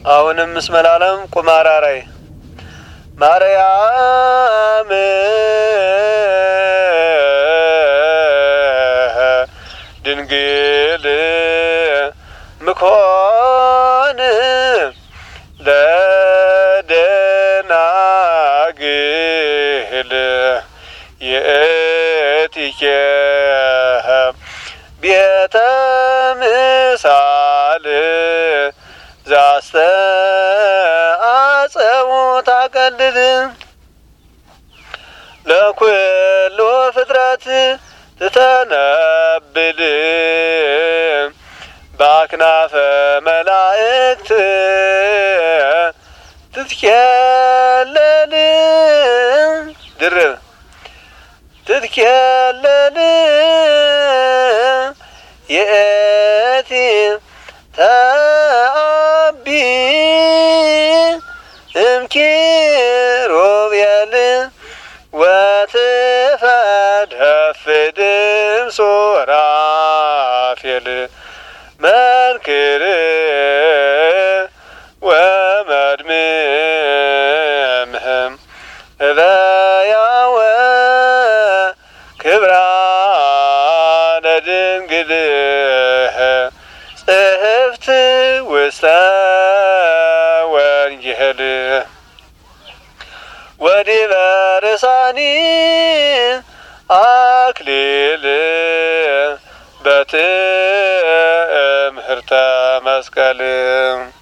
አሁንም እስመ ለዓለም ቁማራራይ ማርያም ድንግል ምኮን ለደናግል የእቲኬ ቤተ ምሳል ዛስተአጸው ታቀልል ለኩሉ ፍጥረት ትተነብል በአክናፈ መላእክት ትትኬለል ድርብ ትትኬለል የእቲ ተአቢ እምኪሩቤል ወትፈድፍድም ሱራፌል መንክር ወመድምምህም እበያወ ክብራ ለድንግልህ ጽሕፍት ውስተ ወንጌል ወዲበ ርሳኒ አክሊል በትምህርተ መስቀል